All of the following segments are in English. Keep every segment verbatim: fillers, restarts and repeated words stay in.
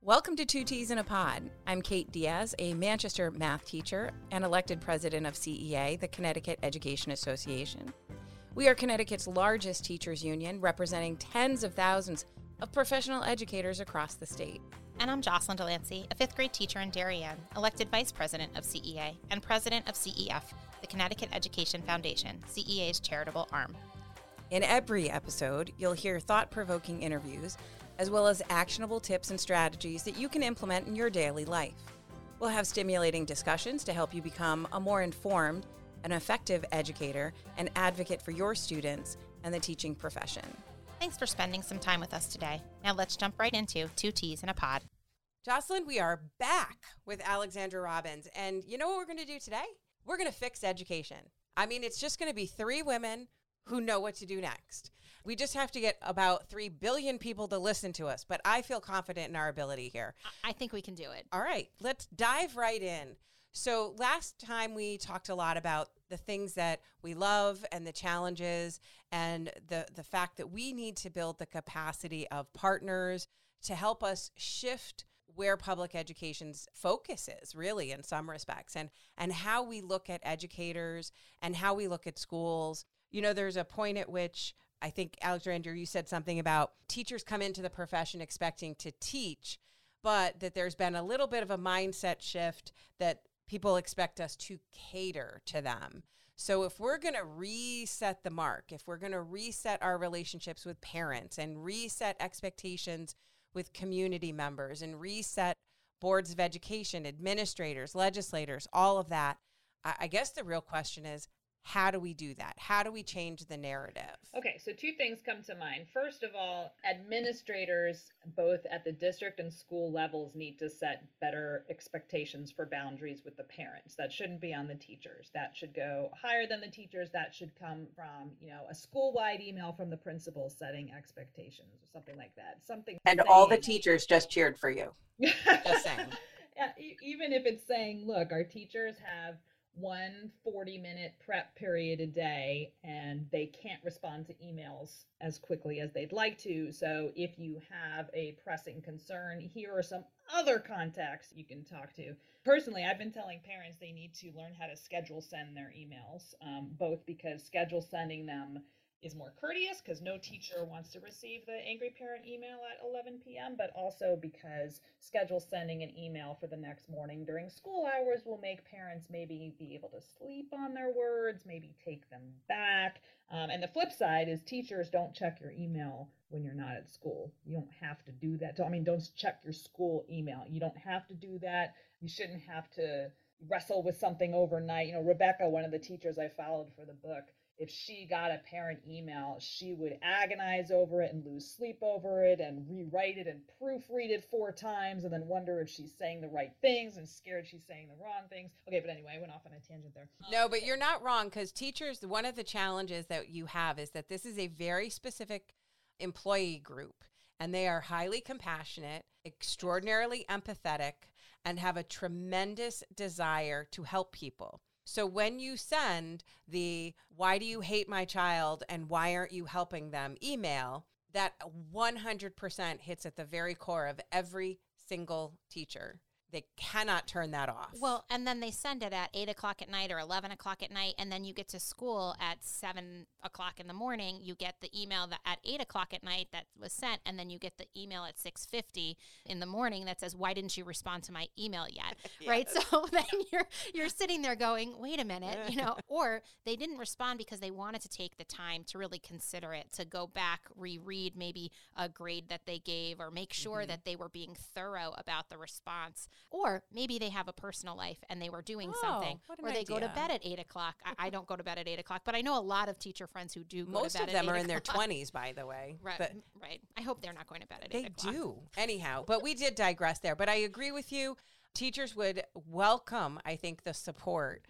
Welcome to Two T's in a Pod. I'm Kate Diaz, a Manchester math teacher and elected president of C E A, the Connecticut Education Association. We are Connecticut's largest teachers union, representing tens of thousands of professional educators across the state. And I'm Jocelyn Delancey, a fifth grade teacher in Darien, elected vice president of C E A and president of C E F, the Connecticut Education Foundation, C E A's charitable arm. In every episode, you'll hear thought-provoking interviews, as well as actionable tips and strategies that you can implement in your daily life. We'll have stimulating discussions to help you become a more informed and effective educator and advocate for your students and the teaching profession. Thanks for spending some time with us today. Now let's jump right into Two T's in a Pod. Jocelyn, we are back with Alexandra Robbins. And you know what we're going to do today? We're going to fix education. I mean, it's just going to be three women who know what to do next. We just have to get about three billion people to listen to us, but I feel confident in our ability here. I think we can do it. All right, let's dive right in. So last time we talked a lot about the things that we love and the challenges and the, the fact that we need to build the capacity of partners to help us shift where public education's focus is, really, in some respects, and, and how we look at educators and how we look at schools. You know, there's a point at which I think, Alexandra, you said something about teachers come into the profession expecting to teach, but that there's been a little bit of a mindset shift that people expect us to cater to them. So if we're going to reset the mark, if we're going to reset our relationships with parents and reset expectations with community members and reset boards of education, administrators, legislators, all of that, I, I guess the real question is, how do we do that? How do we change the narrative? Okay, so two things come to mind. First of all, administrators, both at the district and school levels, need to set better expectations for boundaries with the parents. That shouldn't be on the teachers. That should go higher than the teachers. That should come from, you know, a school-wide email from the principal setting expectations or something like that. Something. And saying, all the teachers just cheered for you. Just saying. Yeah, even if it's saying, look, our teachers have one forty minute prep period a day and they can't respond to emails as quickly as they'd like to. So if you have a pressing concern, here are some other contacts you can talk to. Personally, I've been telling parents they need to learn how to schedule send their emails, um, both because schedule sending them is more courteous because no teacher wants to receive the angry parent email at eleven p.m., but also because schedule sending an email for the next morning during school hours will make parents maybe be able to sleep on their words, maybe take them back. Um, and the flip side is teachers don't check your email when you're not at school. You don't have to do that. I mean, don't check your school email. You don't have to do that. You shouldn't have to wrestle with something overnight. You know, Rebecca, one of the teachers I followed for the book, if she got a parent email, she would agonize over it and lose sleep over it and rewrite it and proofread it four times and then wonder if she's saying the right things and scared she's saying the wrong things. Okay, but anyway, I went off on a tangent there. No, but you're not wrong, because teachers, one of the challenges that you have is that this is a very specific employee group, and they are highly compassionate, extraordinarily empathetic, and have a tremendous desire to help people. So when you send the "why do you hate my child and why aren't you helping them" email, that one hundred percent hits at the very core of every single teacher. They cannot turn that off. Well, and then they send it at eight o'clock at night or eleven o'clock at night, and then you get to school at seven o'clock in the morning. You get the email that at eight o'clock at night that was sent, and then you get the email at six fifty in the morning that says, "Why didn't you respond to my email yet?" Yes. Right? So then you're you're sitting there going, "Wait a minute," you know, or they didn't respond because they wanted to take the time to really consider it, to go back, reread maybe a grade that they gave, or make sure mm-hmm. that they were being thorough about the response. Or maybe they have a personal life and they were doing oh, something, or they idea. go to bed at eight o'clock. I, I don't go to bed at eight o'clock, but I know a lot of teacher friends who do go Most to bed of them at are eight in their o'clock. twenties, by the way. Right, but right. I hope they're not going to bed at they eight o'clock. They do. Anyhow, but we did digress there. But I agree with you. Teachers would welcome, I think, the support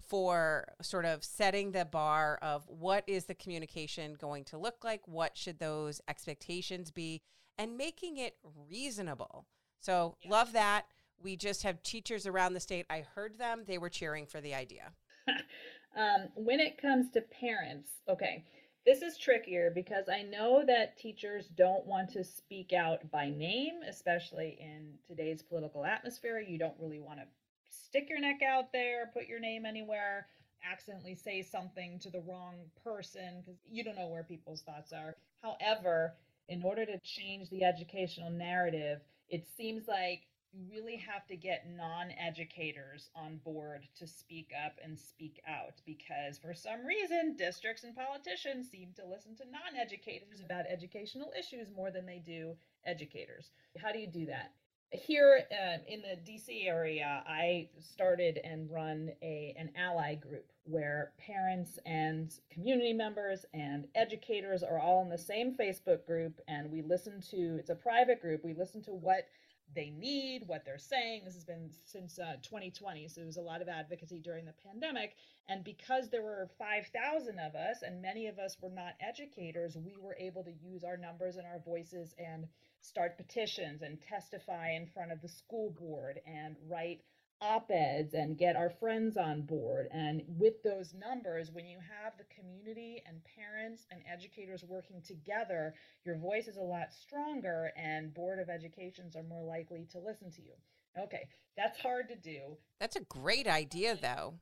for sort of setting the bar of what is the communication going to look like, what should those expectations be, and making it reasonable. So yeah. Love that. We just have teachers around the state. I heard them. They were cheering for the idea. um, when it comes to parents, okay, This is trickier because I know that teachers don't want to speak out by name, especially in today's political atmosphere. You don't really want to stick your neck out there, put your name anywhere, accidentally say something to the wrong person because you don't know where people's thoughts are. However, in order to change the educational narrative, it seems like you really have to get non-educators on board to speak up and speak out, because for some reason districts and politicians seem to listen to non-educators about educational issues more than they do educators. How do you do that? Here uh, in the D C area, I started and run a an ally group where parents and community members and educators are all in the same Facebook group, and we listen to, it's a private group, we listen to what they need, what they're saying. This has been since uh, twenty twenty, so there was a lot of advocacy during the pandemic. And because there were five thousand of us, and many of us were not educators, we were able to use our numbers and our voices and start petitions and testify in front of the school board and write op-eds and get our friends on board. And with those numbers, when you have the community and parents and educators working together, your voice is a lot stronger and Board of Educations are more likely to listen to you. Okay, that's hard to do. That's a great idea, though.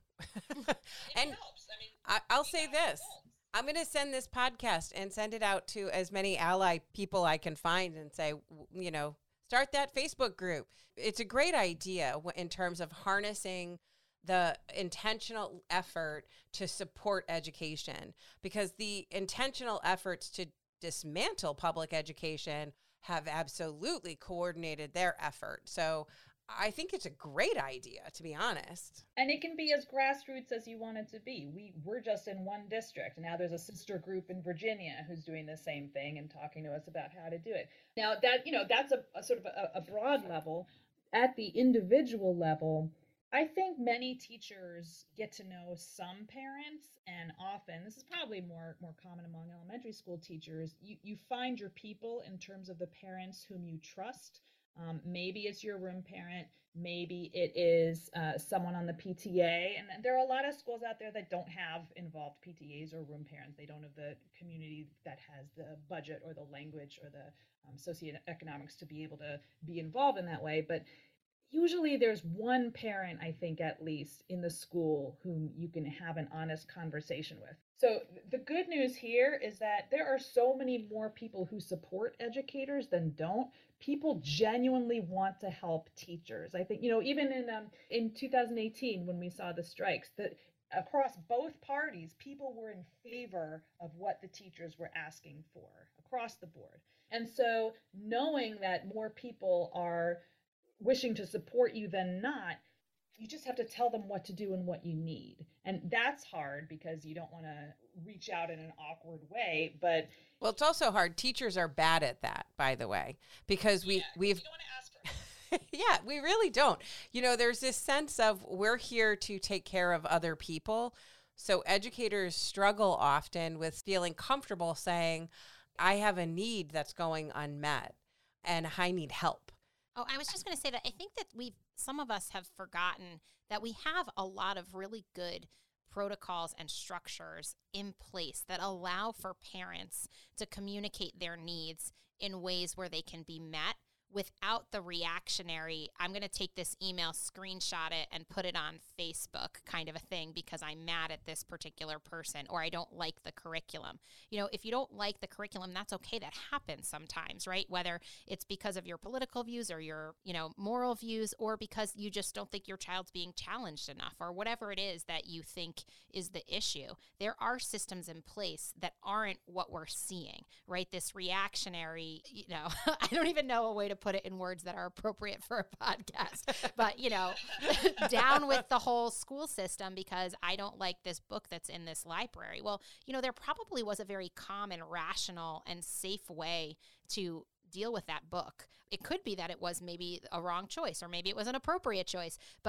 And helps. I mean, I, I'll say this. I'm going to send this podcast and send it out to as many ally people I can find and say, you know, start that Facebook group. It's a great idea in terms of harnessing the intentional effort to support education, because the intentional efforts to dismantle public education have absolutely coordinated their effort. So I think it's a great idea, to be honest. And it can be as grassroots as you want it to be. We, we're just in one district. Now there's a sister group in Virginia who's doing the same thing and talking to us about how to do it. Now that, you know, that's a, a sort of a, a broad level. At the individual level, I think many teachers get to know some parents, and often, this is probably more, more common among elementary school teachers, you, you find your people in terms of the parents whom you trust. Um, maybe it's your room parent, maybe it is uh, someone on the P T A, and there are a lot of schools out there that don't have involved P T As or room parents. They don't have the community that has the budget or the language or the um, socioeconomics to be able to be involved in that way. But usually there's one parent, I think at least, in the school whom you can have an honest conversation with. So the good news here is that there are so many more people who support educators than don't. People genuinely want to help teachers. I think, you know, even in um, in two thousand eighteen, when we saw the strikes, that across both parties, people were in favor of what the teachers were asking for across the board. And so knowing that more people are wishing to support you than not, you just have to tell them what to do and what you need. And that's hard because you don't want to reach out in an awkward way, but well, it's also hard. Teachers are bad at that, by the way, because we yeah, we've you don't want to ask for yeah, we really don't. You know, there's this sense of we're here to take care of other people. So educators struggle often with feeling comfortable saying, I have a need that's going unmet and I need help. Oh, I was just going to say that I think that we've, some of us have forgotten that we have a lot of really good protocols and structures in place that allow for parents to communicate their needs in ways where they can be met without the reactionary, I'm going to take this email, screenshot it, and put it on Facebook kind of a thing because I'm mad at this particular person or I don't like the curriculum. You know, if you don't like the curriculum, that's okay. That happens sometimes, right? Whether it's because of your political views or your, you know, moral views, or because you just don't think your child's being challenged enough, or whatever it is that you think is the issue. There are systems in place that aren't what we're seeing, right? This reactionary, you know, I don't even know a way to put it in words that are appropriate for a podcast, but you know, down with the whole school system because I don't like this book that's in this library. Well, you know, there probably was a very calm and rational and safe way to deal with that book. It could be that it was maybe a wrong choice or maybe it was an appropriate choice, but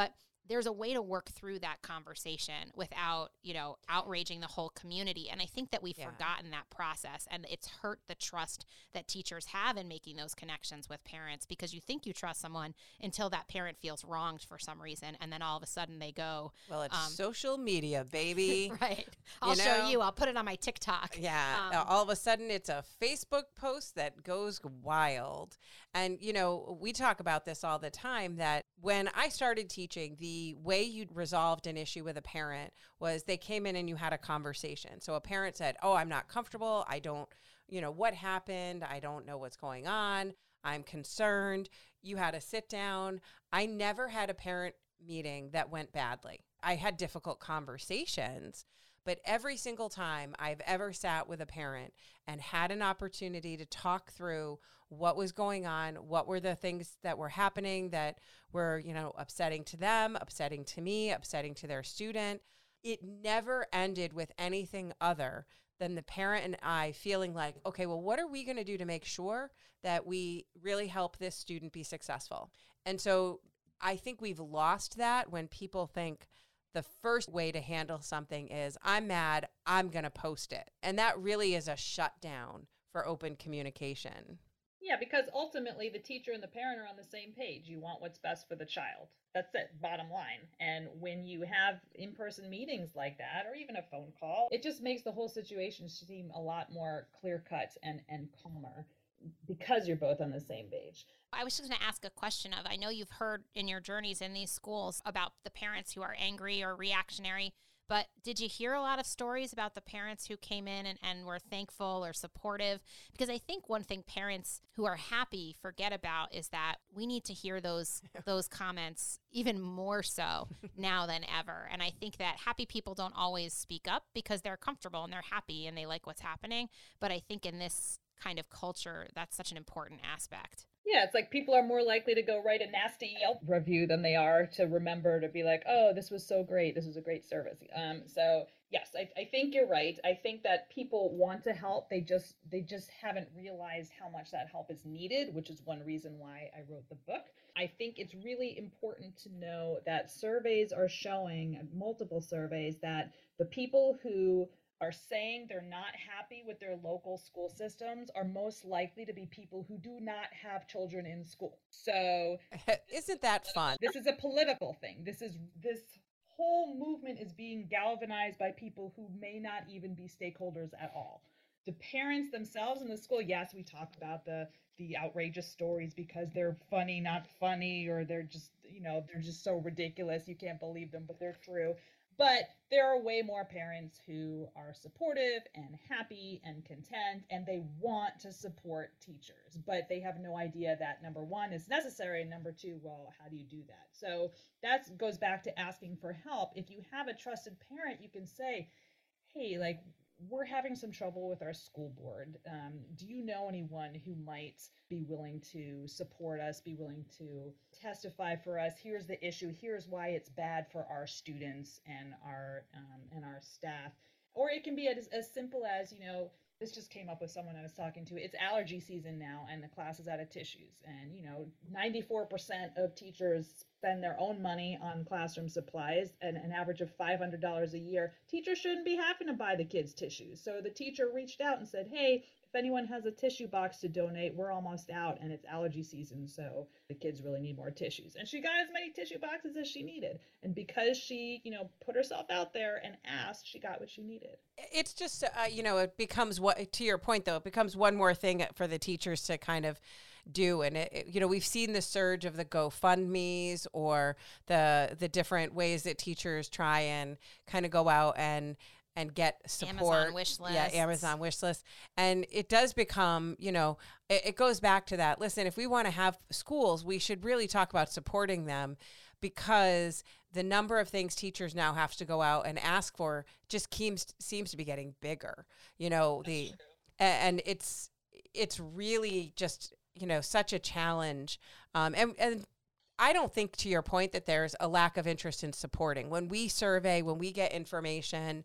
there's a way to work through that conversation without, you know, outraging the whole community. And I think that we've Yeah. forgotten that process, and it's hurt the trust that teachers have in making those connections with parents, because you think you trust someone until that parent feels wronged for some reason. And then all of a sudden they go, Well, it's um, social media, baby. right. I'll You show know? you. I'll put it on my TikTok. Yeah. Um, all of a sudden, it's a Facebook post that goes wild. And, you know, we talk about this all the time, that when I started teaching, the way you resolved an issue with a parent was they came in and you had a conversation. So a parent said, oh, I'm not comfortable. I don't, you know, what happened? I don't know what's going on. I'm concerned. You had a sit down. I never had a parent meeting that went badly. I had difficult conversations. But every single time I've ever sat with a parent and had an opportunity to talk through what was going on, what were the things that were happening that were, you know, upsetting to them, upsetting to me, upsetting to their student, it never ended with anything other than the parent and I feeling like, okay, well, what are we going to do to make sure that we really help this student be successful? And so I think we've lost that when people think the first way to handle something is, I'm mad, I'm going to post it. And that really is a shutdown for open communication. Yeah, because ultimately the teacher and the parent are on the same page. You want what's best for the child. That's it, bottom line. And when you have in-person meetings like that, or even a phone call, it just makes the whole situation seem a lot more clear-cut and, and calmer, because you're both on the same page. I was just going to ask a question of, I know you've heard in your journeys in these schools about the parents who are angry or reactionary, but did you hear a lot of stories about the parents who came in and, and were thankful or supportive? Because I think one thing parents who are happy forget about is that we need to hear those those comments even more so now than ever. And I think that happy people don't always speak up because they're comfortable and they're happy and they like what's happening. But I think in this kind of culture, that's such an important aspect. Yeah, it's like people are more likely to go write a nasty Yelp review than they are to remember to be like, oh, this was so great. This was a great service. Um, so yes, I, I think you're right. I think that people want to help. They just they just haven't realized how much that help is needed, which is one reason why I wrote the book. I think it's really important to know that surveys are showing, multiple surveys, that the people who are saying they're not happy with their local school systems are most likely to be people who do not have children in school. So isn't that fun? This is a political thing. This is this whole movement is being galvanized by people who may not even be stakeholders at all. The parents themselves in the school, yes, we talk about the the outrageous stories because they're funny, not funny, or they're just, you know, they're just so ridiculous you can't believe them, but they're true. But there are way more parents who are supportive and happy and content, and they want to support teachers, but they have no idea that, number one, is necessary, and number two, well, how do you do that? So that goes back to asking for help. If you have a trusted parent, you can say, hey, like, we're having some trouble with our school board. Um, do you know anyone who might be willing to support us, be willing to testify for us? Here's the issue. Here's why it's bad for our students and our um, and our staff. Or it can be as, as simple as, you know, this just came up with someone I was talking to. It's allergy season now, and the class is out of tissues. And, you know, ninety-four percent of teachers spend their own money on classroom supplies, and an average of five hundred dollars a year. Teachers shouldn't be having to buy the kids tissues. So the teacher reached out and said, hey, if anyone has a tissue box to donate, we're almost out, and it's allergy season, so the kids really need more tissues. And she got as many tissue boxes as she needed. And because she, you know, put herself out there and asked, she got what she needed. It's just, uh, you know, it becomes what, to your point, though, it becomes one more thing for the teachers to kind of do. And, it, it, you know, we've seen the surge of the GoFundMe's or the the different ways that teachers try and kind of go out and and get support. Amazon wish lists. Yeah, Amazon wish lists. And it does become, you know, it, it goes back to that. Listen, if we want to have schools, we should really talk about supporting them, because the number of things teachers now have to go out and ask for just seems seems to be getting bigger. You know, the and it's it's really just, you know, such a challenge. Um, and and I don't think, to your point, that there's a lack of interest in supporting. When we survey, when we get information,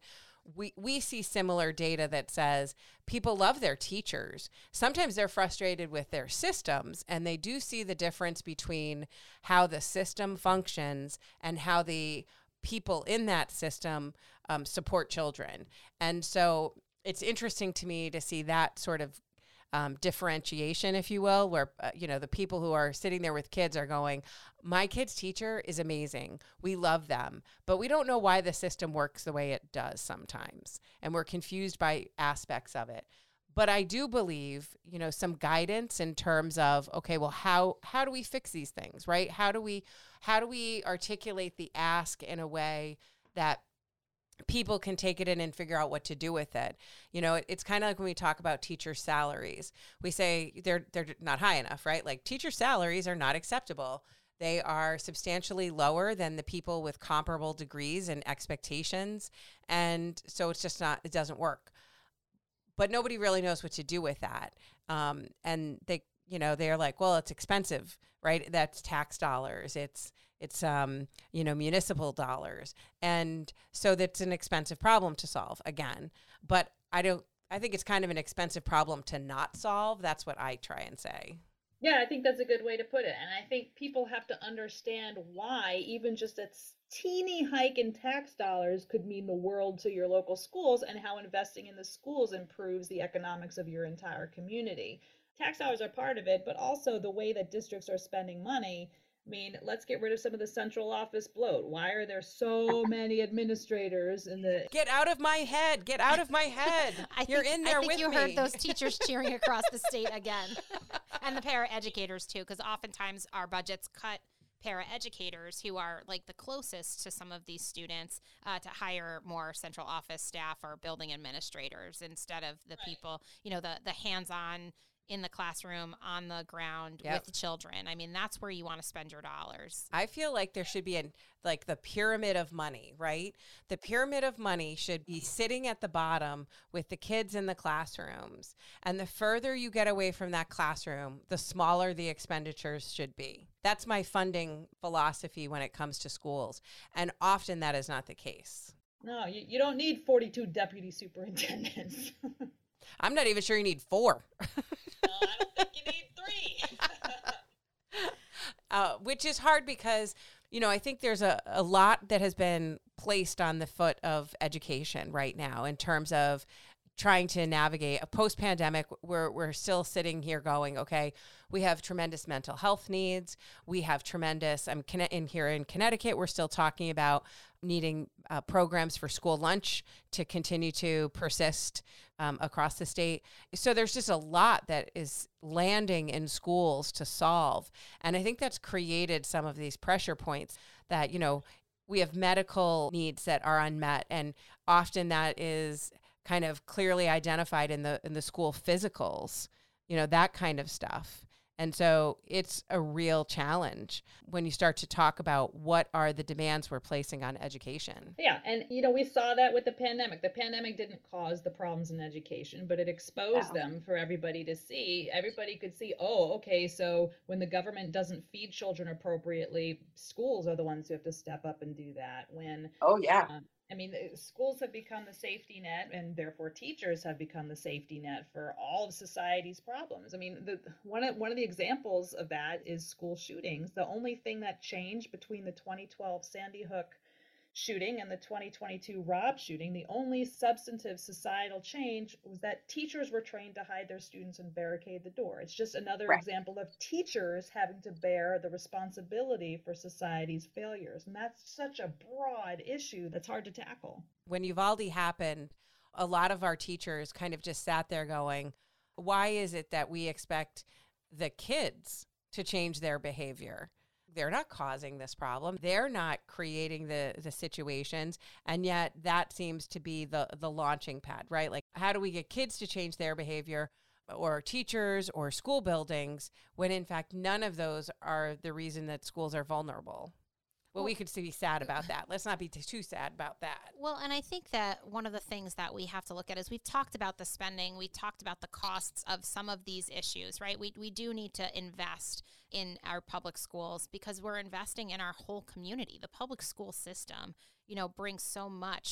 we, we see similar data that says people love their teachers. Sometimes they're frustrated with their systems, and they do see the difference between how the system functions and how the people in that system um, support children. And so it's interesting to me to see that sort of Um, differentiation, if you will, where, uh, you know, the people who are sitting there with kids are going, my kid's teacher is amazing. We love them, but we don't know why the system works the way it does sometimes. And we're confused by aspects of it. But I do believe, you know, some guidance in terms of, okay, well, how, how do we fix these things, right? How do we, how do we articulate the ask in a way that people can take it in and figure out what to do with it. You know, it, it's kind of like when we talk about teacher salaries. We say they're they're not high enough, right? Like teacher salaries are not acceptable. They are substantially lower than the people with comparable degrees and expectations. And so it's just not, it doesn't work. But nobody really knows what to do with that. Um, and they, you know, they're like, well, it's expensive, right? That's tax dollars. It's It's, um, you know, municipal dollars. And so that's an expensive problem to solve again. But I don't, I think it's kind of an expensive problem to not solve. That's what I try and say. Yeah, I think that's a good way to put it. And I think people have to understand why even just a teeny hike in tax dollars could mean the world to your local schools, and how investing in the schools improves the economics of your entire community. Tax dollars are part of it, but also the way that districts are spending money. I mean, let's get rid of some of the central office bloat. Why are there so many administrators in the... Get out of my head. Get out of my head. I You're think, in there I think with you me. heard those teachers cheering across the state again. And the paraeducators, too, because oftentimes our budgets cut paraeducators who are like the closest to some of these students uh, to hire more central office staff or building administrators instead of the Right. people, you know, the, the hands-on in the classroom, on the ground Yep. with the children. I mean, that's where you want to spend your dollars. I feel like there should be an like the pyramid of money, right? The pyramid of money should be sitting at the bottom with the kids in the classrooms. And the further you get away from that classroom, the smaller the expenditures should be. That's my funding philosophy when it comes to schools. And often that is not the case. No, you, you don't need forty-two deputy superintendents. I'm not even sure you need four. No, I don't think you need three. uh, which is hard because, you know, I think there's a, a lot that has been placed on the foot of education right now in terms of trying to navigate a post-pandemic. We're, we're still sitting here going, okay, we have tremendous mental health needs. We have tremendous, I'm in here in Connecticut, we're still talking about needing uh, programs for school lunch to continue to persist um, across the state. So there's just a lot that is landing in schools to solve. And I think that's created some of these pressure points that, you know, we have medical needs that are unmet. And often that is kind of clearly identified in the in the school physicals, you know, that kind of stuff. And so it's a real challenge when you start to talk about what are the demands we're placing on education. Yeah, and you know, we saw that with the pandemic. The pandemic didn't cause the problems in education, but it exposed Yeah. them for everybody to see. Everybody could see, oh, okay, so when the government doesn't feed children appropriately, schools are the ones who have to step up and do that. When Oh, yeah. um, I mean, the schools have become the safety net, and therefore teachers have become the safety net for all of society's problems. I mean, the one of one of the examples of that is school shootings. The only thing that changed between the twenty twelve Sandy Hook shooting and the twenty twenty-two Robb shooting, the only substantive societal change was that teachers were trained to hide their students and barricade the door. It's just another Right. example of teachers having to bear the responsibility for society's failures. And that's such a broad issue that's hard to tackle. When Uvalde happened, a lot of our teachers kind of just sat there going, why is it that we expect the kids to change their behavior? They're not causing this problem. They're not creating the, the situations. And yet that seems to be the, the launching pad, right? Like, how do we get kids to change their behavior, or teachers or school buildings, when in fact, none of those are the reason that schools are vulnerable? Well, we could be sad about that. Let's not be t- too sad about that. Well, and I think that one of the things that we have to look at is we've talked about the spending, we talked about the costs of some of these issues, right? We we do need to invest in our public schools because we're investing in our whole community. The public school system, you know, brings so much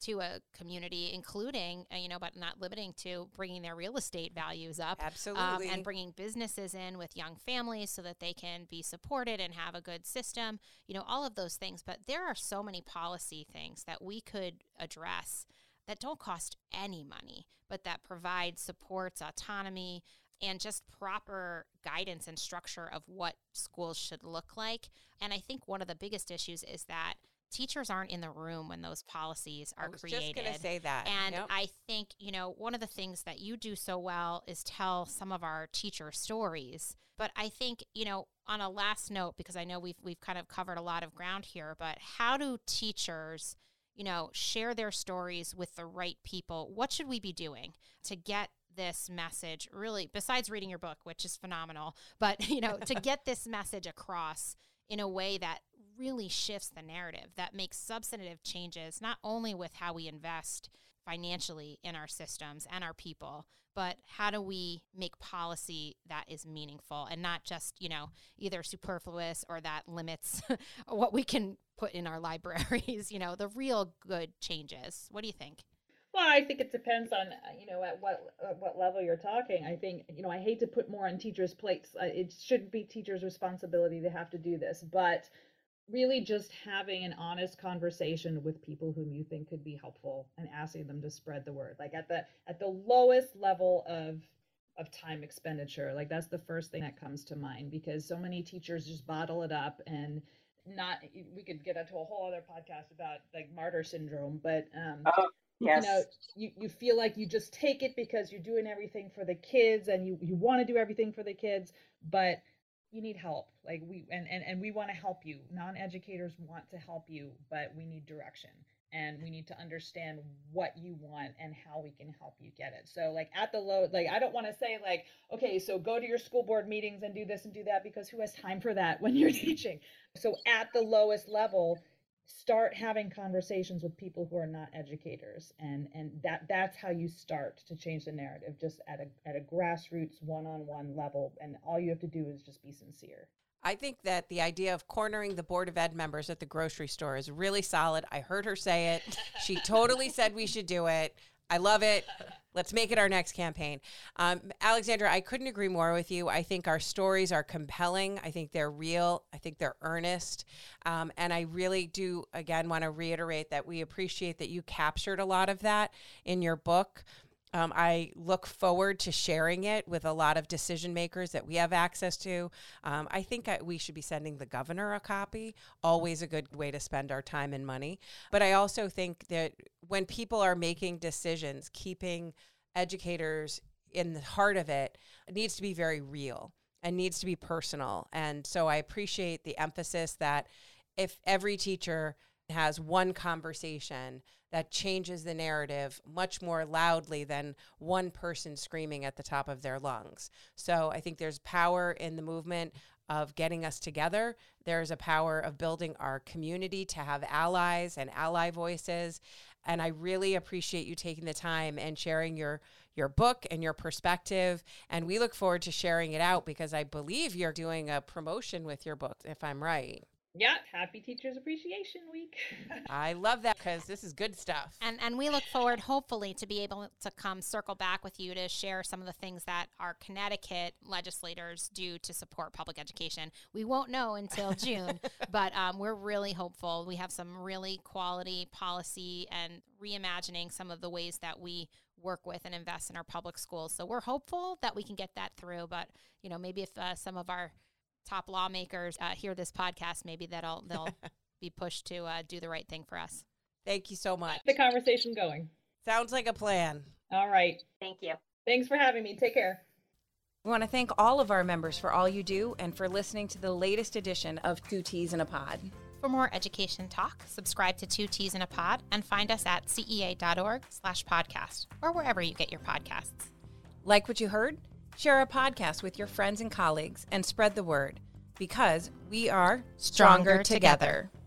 to a community, including, uh, you know, but not limiting to bringing their real estate values up. Absolutely. Um, and bringing businesses in with young families so that they can be supported and have a good system, you know, all of those things. But there are so many policy things that we could address that don't cost any money, but that provide supports, autonomy, and just proper guidance and structure of what schools should look like. And I think one of the biggest issues is that teachers aren't in the room when those policies are I was created. just going to say that. And Yep. I think, you know, one of the things that you do so well is tell some of our teacher stories. But I think, you know, on a last note, because I know we've we've kind of covered a lot of ground here, but how do teachers, you know, share their stories with the right people? What should we be doing to get this message really, besides reading your book, which is phenomenal, but, you know, to get this message across in a way that really shifts the narrative, that makes substantive changes, not only with how we invest financially in our systems and our people, but how do we make policy that is meaningful and not just, you know, either superfluous or that limits what we can put in our libraries, you know, the real good changes. What do you think? Well, I think it depends on, you know, at what at what level you're talking. I think, you know, I hate to put more on teachers' plates. Uh, It shouldn't be teachers' responsibility to have to do this, but really just having an honest conversation with people whom you think could be helpful and asking them to spread the word. Like at the at the lowest level of of time expenditure, like that's the first thing that comes to mind, because so many teachers just bottle it up and not. We could get into a whole other podcast about like martyr syndrome, but um, Oh, yes. you know, you, you feel like you just take it because you're doing everything for the kids and you, you want to do everything for the kids, but you need help. Like we, and, and, and we want to help you. Non-educators want to help you, but we need direction and we need to understand what you want and how we can help you get it. So like at the low, like, I don't want to say like, okay, so go to your school board meetings and do this and do that, because who has time for that when you're teaching? So at the lowest level, start having conversations with people who are not educators, and and that that's how you start to change the narrative, just at a at a grassroots one-on-one level, and all you have to do is just be sincere. I think that the idea of cornering the Board of Ed members at the grocery store is really solid. I heard her say it. She totally said we should do it. I love it. Let's make it our next campaign. Um, Alexandra, I couldn't agree more with you. I think our stories are compelling. I think they're real. I think they're earnest. Um, and I really do, again, want to reiterate that we appreciate that you captured a lot of that in your book. Um, I look forward to sharing it with a lot of decision makers that we have access to. Um, I think I, we should be sending the governor a copy, always a good way to spend our time and money. But I also think that when people are making decisions, keeping educators in the heart of it, it needs to be very real and needs to be personal. And so I appreciate the emphasis that if every teacher has one conversation that changes the narrative much more loudly than one person screaming at the top of their lungs. So I think there's power in the movement of getting us together. There's a power of building our community to have allies and ally voices. And I really appreciate you taking the time and sharing your your book and your perspective. And we look forward to sharing it out, because I believe you're doing a promotion with your book, if I'm right. Yeah, happy Teachers Appreciation Week. I love that, because this is good stuff. And and we look forward, hopefully, to be able to come circle back with you to share some of the things that our Connecticut legislators do to support public education. We won't know until June, but um, we're really hopeful. We have some really quality policy and reimagining some of the ways that we work with and invest in our public schools. So we're hopeful that we can get that through. But, you know, maybe if uh, some of our top lawmakers uh, hear this podcast, maybe that'll they'll be pushed to uh, do the right thing for us. Thank you so much. The conversation going. Sounds like a plan. All right. Thank you. Thanks for having me. Take care. We want to thank all of our members for all you do and for listening to the latest edition of Two Teas in a Pod. For more education talk, subscribe to Two Teas in a Pod and find us at cea.org slash podcast or wherever you get your podcasts. Like what you heard? Share our podcast with your friends and colleagues and spread the word, because we are Stronger stronger together. together.